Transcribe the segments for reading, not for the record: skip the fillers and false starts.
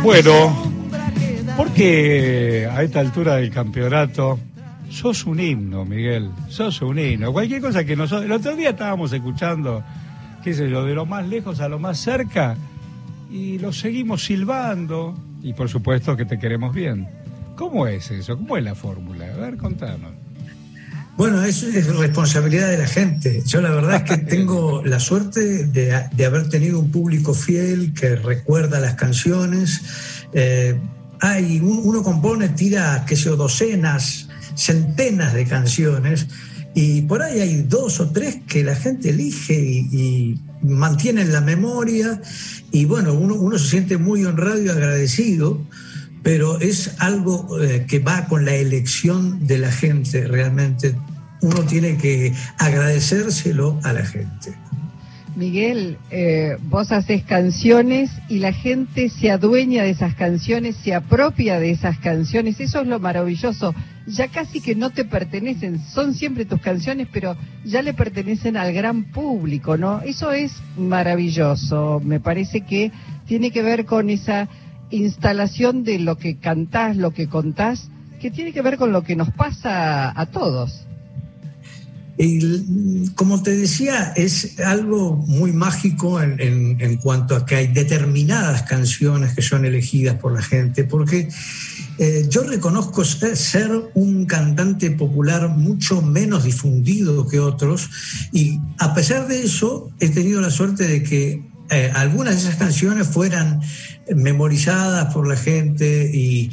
Bueno, porque a esta altura del campeonato sos un himno, Miguel, sos un himno. Cualquier cosa que nosotros... El otro día estábamos escuchando, qué sé yo, de lo más lejos a lo más cerca, y lo seguimos silbando, y por supuesto que te queremos bien. ¿Cómo es eso? ¿Cómo es la fórmula? A ver, contanos. Bueno, eso es responsabilidad de la gente. Yo la verdad es que tengo la suerte de haber tenido un público fiel que recuerda las canciones. Uno compone, tira, qué sé yo, docenas, centenas de canciones, y por ahí hay 2 o 3 que la gente elige y mantiene en la memoria, y bueno, uno se siente muy honrado y agradecido, pero es algo que va con la elección de la gente. Realmente uno tiene que agradecérselo a la gente. Miguel, vos haces canciones y la gente se adueña de esas canciones, se apropia de esas canciones. Eso es lo maravilloso. Ya casi que no te pertenecen, son siempre tus canciones, pero ya le pertenecen al gran público, ¿no? Eso es maravilloso. Me parece que tiene que ver con esa instalación de lo que cantás, lo que contás, que tiene que ver con lo que nos pasa a todos. Y como te decía, es algo muy mágico en cuanto a que hay determinadas canciones que son elegidas por la gente, porque yo reconozco ser un cantante popular mucho menos difundido que otros, y a pesar de eso he tenido la suerte de que algunas de esas canciones fueran memorizadas por la gente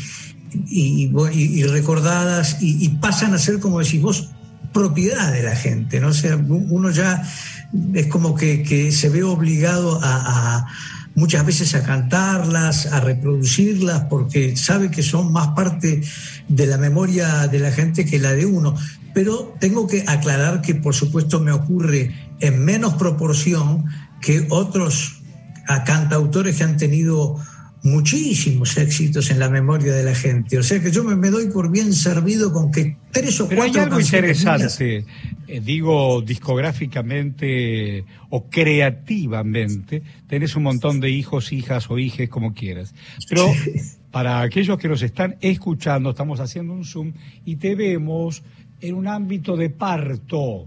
y recordadas, y pasan a ser, como decís vos, propiedad de la gente, ¿no? O sea, uno ya es como que se ve obligado a muchas veces a cantarlas, a reproducirlas, porque sabe que son más parte de la memoria de la gente que la de uno. Pero tengo que aclarar que, por supuesto, me ocurre en menos proporción que otros cantautores que han tenido muchísimos éxitos en la memoria de la gente. O sea que yo me doy por bien servido con que 3 o 4 Pero hay algo interesante, mías, digo, discográficamente o creativamente, tenés un montón de hijos, hijas o hijes, como quieras. Pero para aquellos que nos están escuchando, estamos haciendo un Zoom y te vemos en un ámbito de parto.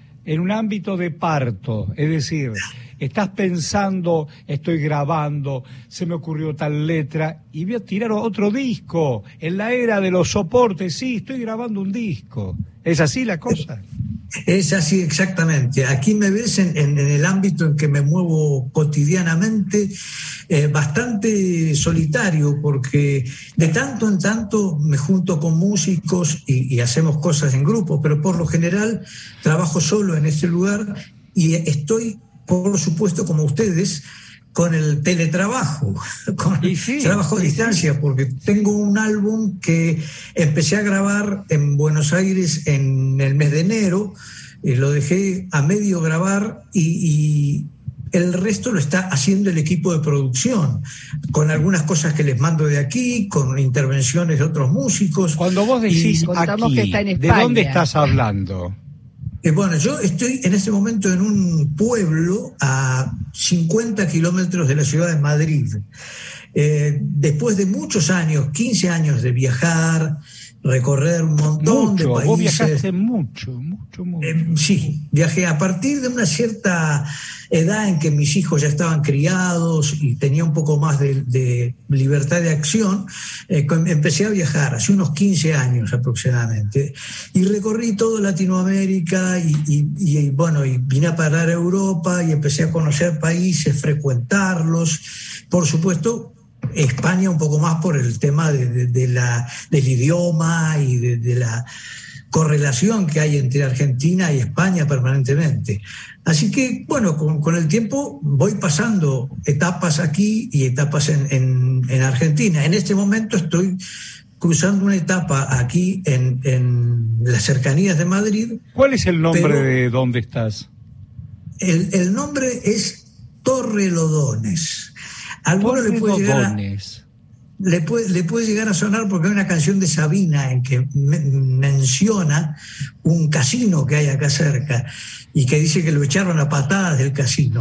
Es decir, estás pensando, estoy grabando, se me ocurrió tal letra y voy a tirar otro disco. En la era de los soportes, sí, estoy grabando un disco. ¿Es así la cosa? Es así, exactamente. Aquí me ves en el ámbito en que me muevo cotidianamente, bastante solitario, porque de tanto en tanto me junto con músicos y hacemos cosas en grupo, pero por lo general trabajo solo en este lugar y estoy, por supuesto, como ustedes, con el teletrabajo, con trabajo a distancia, porque tengo un álbum que empecé a grabar en Buenos Aires en el mes de enero, lo dejé a medio grabar y el resto lo está haciendo el equipo de producción, con algunas cosas que les mando de aquí, con intervenciones de otros músicos. Cuando vos decís aquí, ¿de dónde estás hablando? Bueno, yo estoy en este momento en un pueblo a 50 kilómetros de la ciudad de Madrid. Después de muchos años, 15 años de viajar, recorrer un montón de países. Vos viajaste mucho. Sí, viajé a partir de una cierta edad en que mis hijos ya estaban criados y tenía un poco más de libertad de acción. Empecé a viajar hace unos 15 años aproximadamente y recorrí toda Latinoamérica y bueno, y vine a parar a Europa y empecé a conocer países, frecuentarlos. Por supuesto, España un poco más por el tema del idioma y de la correlación que hay entre Argentina y España permanentemente. Así que, bueno, con el tiempo voy pasando etapas aquí y etapas en Argentina. En este momento estoy cruzando una etapa aquí en las cercanías de Madrid. ¿Cuál es el nombre de dónde estás? El nombre es Torrelodones. Algunos le puede llegar le puede llegar a sonar porque hay una canción de Sabina en que menciona un casino que hay acá cerca y que dice que lo echaron a patadas del casino.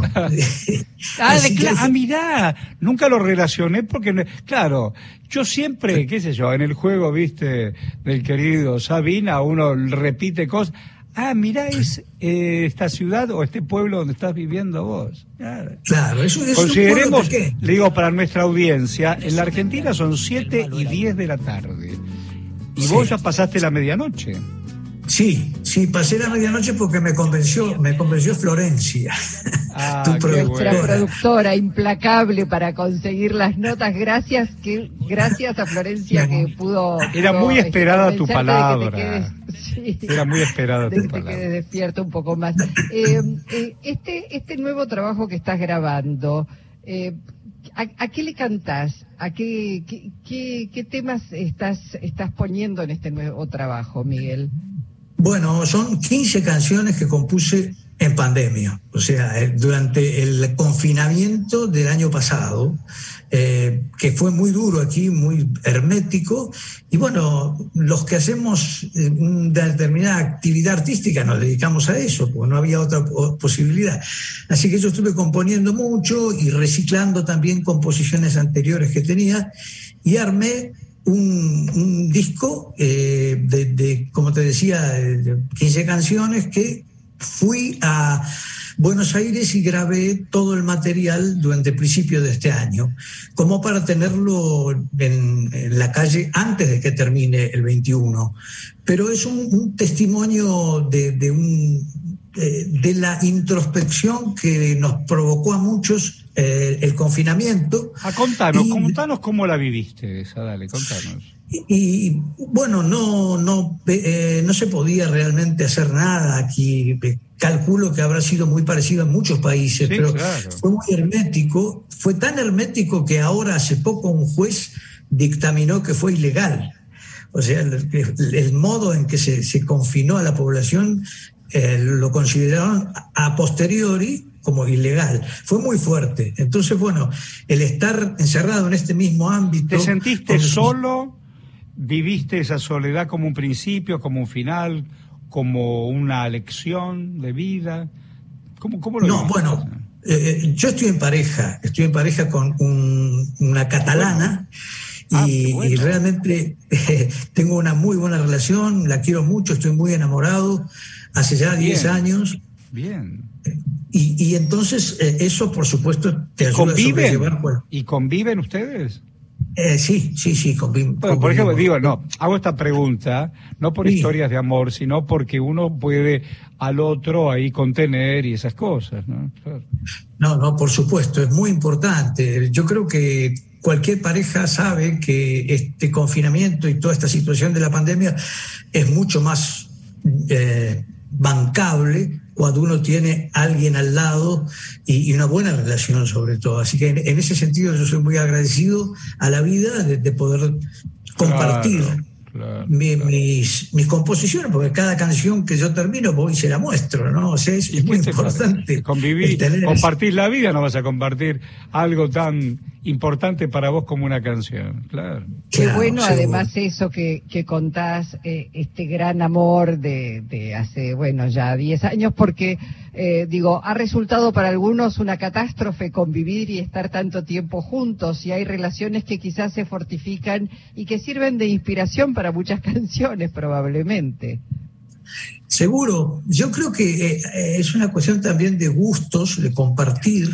Mirá, nunca lo relacioné porque, claro, yo siempre, qué sé yo, en el juego, viste, del querido Sabina, uno repite cosas. Mirá, es esta ciudad o este pueblo donde estás viviendo vos. Claro, eso es consideremos, un pueblo, le digo para nuestra audiencia, en la Argentina son 7:10 de la tarde. Y sí, vos ya pasaste la medianoche. Sí, pasé la medianoche porque me convenció Florencia, tu productora implacable para conseguir las notas. Gracias a Florencia que pudo. Era muy esperada tu palabra. Era muy esperada tu palabra. Que quedes despierto un poco más. Este nuevo trabajo que estás grabando, ¿a qué le cantás? ¿A qué temas estás poniendo en este nuevo trabajo, Miguel? Bueno, son 15 canciones que compuse en pandemia, o sea, durante el confinamiento del año pasado, que fue muy duro aquí, muy hermético, y bueno, los que hacemos una determinada actividad artística nos dedicamos a eso, porque no había otra posibilidad. Así que yo estuve componiendo mucho y reciclando también composiciones anteriores que tenía, y armé un disco de, como te decía, de 15 canciones que fui a Buenos Aires y grabé todo el material durante el principio de este año, como para tenerlo en la calle antes de que termine el 21. Pero es un testimonio de la introspección que nos provocó a muchos el confinamiento. Contanos cómo la viviste esa, dale, contanos. Y bueno, no se podía realmente hacer nada aquí. Calculo que habrá sido muy parecido en muchos países, sí, pero claro, fue muy hermético. Fue tan hermético que ahora hace poco un juez dictaminó que fue ilegal. O sea, el modo en que se confinó a la población lo consideraron a posteriori como ilegal. Fue muy fuerte. Entonces, bueno, el estar encerrado en este mismo ámbito... ¿Te sentiste solo? ¿Viviste esa soledad como un principio, como un final, como una lección de vida? ¿Cómo lo viviste? No, bueno, yo estoy en pareja con una catalana. Bueno. Y realmente tengo una muy buena relación, la quiero mucho, estoy muy enamorado, hace ya 10 años. Bien. Y entonces eso, por supuesto, te ayuda a sobrellevar. ¿Y conviven ustedes? Sí, convivimos. Bueno, por ejemplo, hago esta pregunta, no por historias de amor, sino porque uno puede al otro ahí contener y esas cosas, ¿no? Claro. No, por supuesto, es muy importante. Yo creo que cualquier pareja sabe que este confinamiento y toda esta situación de la pandemia es mucho más bancable cuando uno tiene a alguien al lado y una buena relación sobre todo. Así que en ese sentido yo soy muy agradecido a la vida de poder compartir mis composiciones, porque cada canción que yo termino voy y se la muestro, ¿no? O sea, es muy importante. Compartir la vida, no vas a compartir algo tan importante para vos como una canción, claro. Qué bueno, además eso que contás, este gran amor de hace, ya 10 años, porque, ha resultado para algunos una catástrofe convivir y estar tanto tiempo juntos, y hay relaciones que quizás se fortifican y que sirven de inspiración para muchas canciones, probablemente. Seguro, yo creo que es una cuestión también de gustos, de compartir.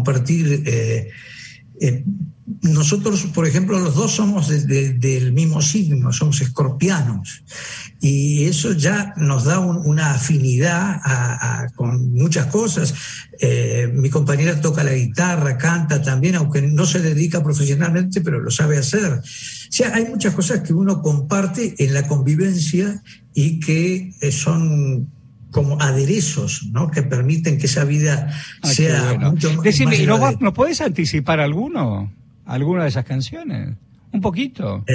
Nosotros, por ejemplo, los dos somos del mismo signo, somos escorpianos, y eso ya nos da una afinidad con muchas cosas. Mi compañera toca la guitarra, canta también, aunque no se dedica profesionalmente, pero lo sabe hacer. O sea, hay muchas cosas que uno comparte en la convivencia y que son como aderezos, ¿no? Que permiten que esa vida sea mucho más. Decime, ¿nos podés anticipar alguna de esas canciones? ¿Un poquito?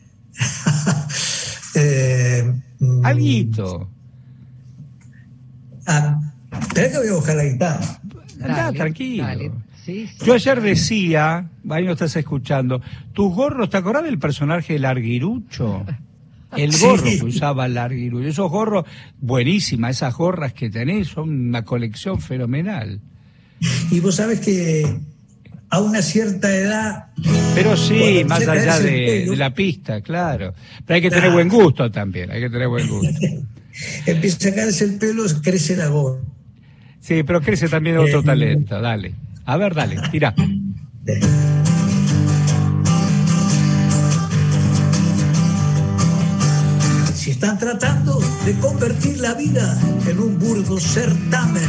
Alguito. Espera que voy a buscar la guitarra. Tranquilo. Dale. Sí. Yo ayer decía, ahí no estás escuchando, tus gorros, ¿te acordás del personaje del Arguirucho? El gorro que usaba el Arguirucho. Esos gorros, buenísimas, esas gorras que tenés, son una colección fenomenal. Y vos sabés que a una cierta edad... Pero sí, más allá de la pista, claro. Pero hay que tener buen gusto también, hay que tener buen gusto. Empieza a caerse el pelo, crece la gorra. Sí, pero crece también otro talento, dale. A ver, dale, tira. Si están tratando de convertir la vida en un burdo certamen,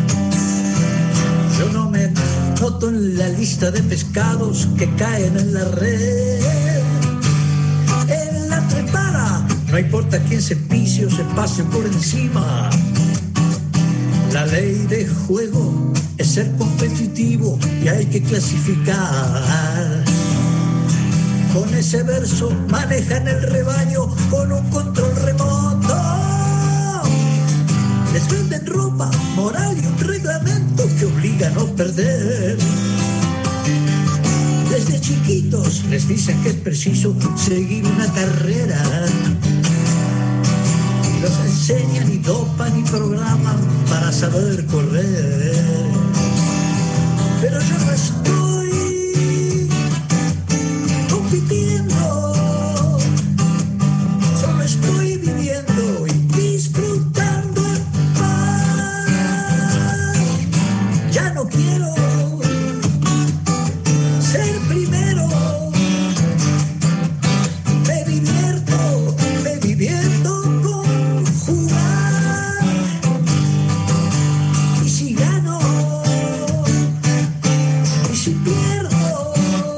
yo no me noto en la lista de pescados que caen en la red. En la trepada, no importa quién se pise o se pase por encima. La ley de juego es ser competitivo y hay que clasificar. Con ese verso manejan el rebaño con un control remoto. Les venden ropa, moral y un reglamento que obliga a no perder. Desde chiquitos les dicen que es preciso seguir una carrera. Los enseñan y dopan y programan para saber correr. Pero yo no estoy compitiendo, solo estoy viviendo y disfrutando el pan. Ya no quiero ser primero, me divierto con jugar. Y si gano, y si pierdo,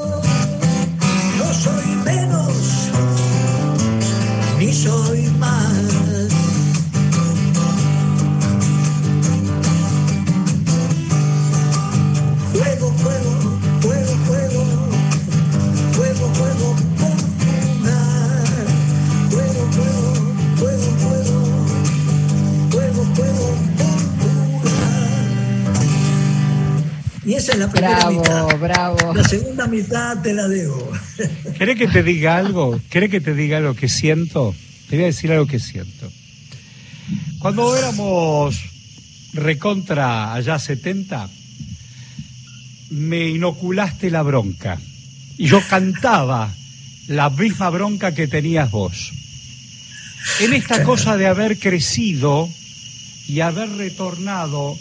no soy menos, ni soy más. Juego, juego, juego, juego, juego, juego por jugar. Juego, juego, juego, juego, juego, juego por jugar. Y esa es la primera mitad. Bravo. La segunda mitad te la debo. ¿Querés que te diga algo? ¿Querés que te diga algo que siento? Te voy a decir algo que siento. Cuando éramos recontra allá 70, me inoculaste la bronca. Y yo cantaba la misma bronca que tenías vos. En esta cosa de haber crecido y haber retornado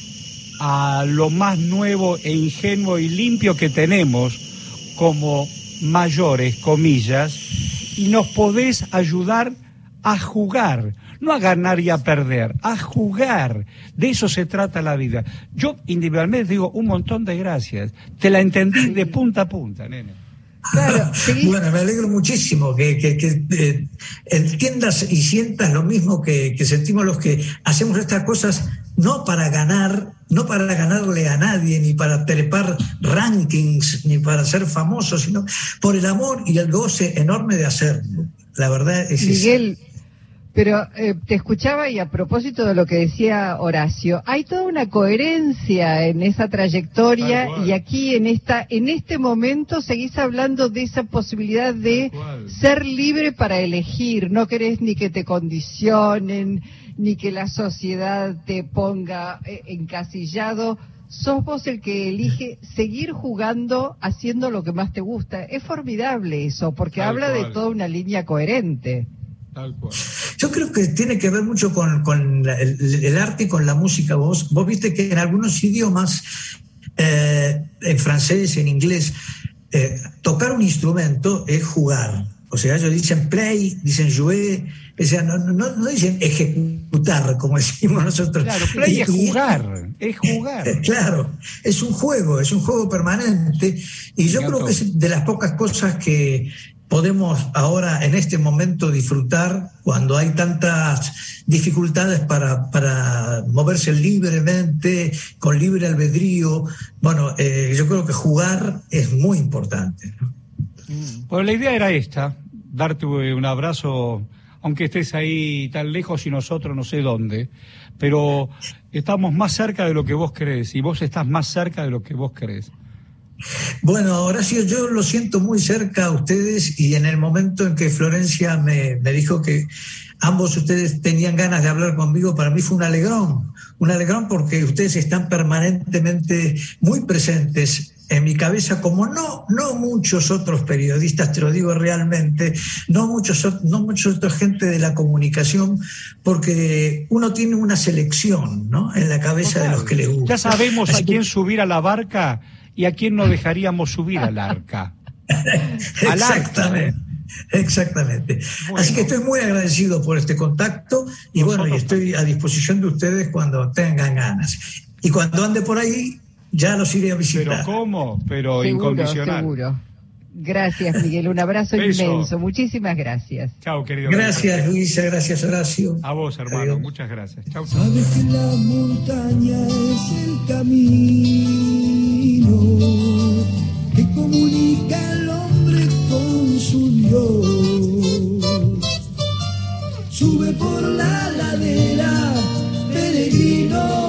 a lo más nuevo e ingenuo y limpio que tenemos como mayores, comillas, y nos podés ayudar a jugar, no a ganar y a perder, a jugar. De eso se trata la vida. Yo individualmente digo un montón de gracias. Te la entendí de punta a punta, nene. Claro, sí. Bueno, me alegro muchísimo que entiendas y sientas lo mismo que sentimos los que hacemos estas cosas, no para ganar, no para ganarle a nadie, ni para trepar rankings, ni para ser famosos, sino por el amor y el goce enorme de hacerlo. La verdad es Miguel, pero te escuchaba y a propósito de lo que decía Horacio, hay toda una coherencia en esa trayectoria y aquí en este momento seguís hablando de esa posibilidad de ser libre para elegir, no querés ni que te condicionen, ni que la sociedad te ponga encasillado. Sos vos el que elige seguir jugando, haciendo lo que más te gusta. Es formidable eso, porque habla de toda una línea coherente. Tal cual. Yo creo que tiene que ver mucho con el arte y con la música. Vos viste que en algunos idiomas, en francés, en inglés, tocar un instrumento es jugar. O sea, ellos dicen play, dicen jouer, o sea, no dicen ejecutar, como decimos nosotros. Claro, play es jugar, es jugar. Claro, es un juego permanente, y yo creo que es de las pocas cosas que podemos ahora, en este momento, disfrutar cuando hay tantas dificultades para moverse libremente, con libre albedrío. Bueno, yo creo que jugar es muy importante, ¿no? Bueno, la idea era esta, darte un abrazo aunque estés ahí tan lejos y nosotros no sé dónde, pero estamos más cerca de lo que vos crees y vos estás más cerca de lo que vos crees. Bueno, Horacio, yo lo siento muy cerca a ustedes y en el momento en que Florencia me dijo que ambos ustedes tenían ganas de hablar conmigo, para mí fue un alegrón porque ustedes están permanentemente muy presentes en mi cabeza, como no muchos otros periodistas, te lo digo realmente, no muchos otra gente de la comunicación, porque uno tiene una selección, ¿no?, en la cabeza. Total, de los que le gusta. Ya sabemos así a quién subir a la barca y a quién no dejaríamos subir al arca. Exactamente. Exactamente. Bueno. Así que estoy muy agradecido por este contacto y bueno, y estoy a disposición de ustedes cuando tengan ganas. Y cuando ande por ahí, ya los iré a visitar. ¿Pero cómo? Pero seguro, incondicional. Seguro. Gracias, Miguel. Un abrazo inmenso. Muchísimas gracias. Chao, querido. Gracias, Luisa. Gracias, Horacio. A vos, hermano. Adiós. Muchas gracias. Chao. Sabes que la montaña es el camino que comunica al hombre con su Dios. Sube por la ladera, peregrino,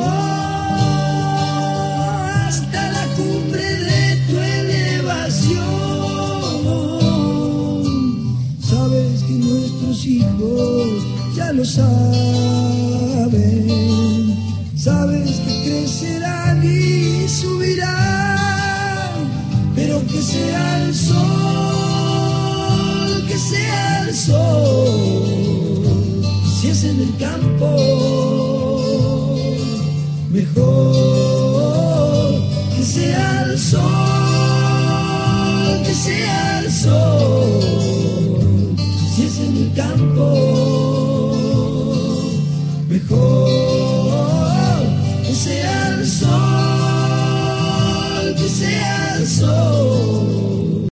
hijos ya lo saben, sabes que crecerán y subirán, pero que sea el sol, que sea el sol, si es en el campo, mejor que sea el sol, que sea el sol. Si es en el campo.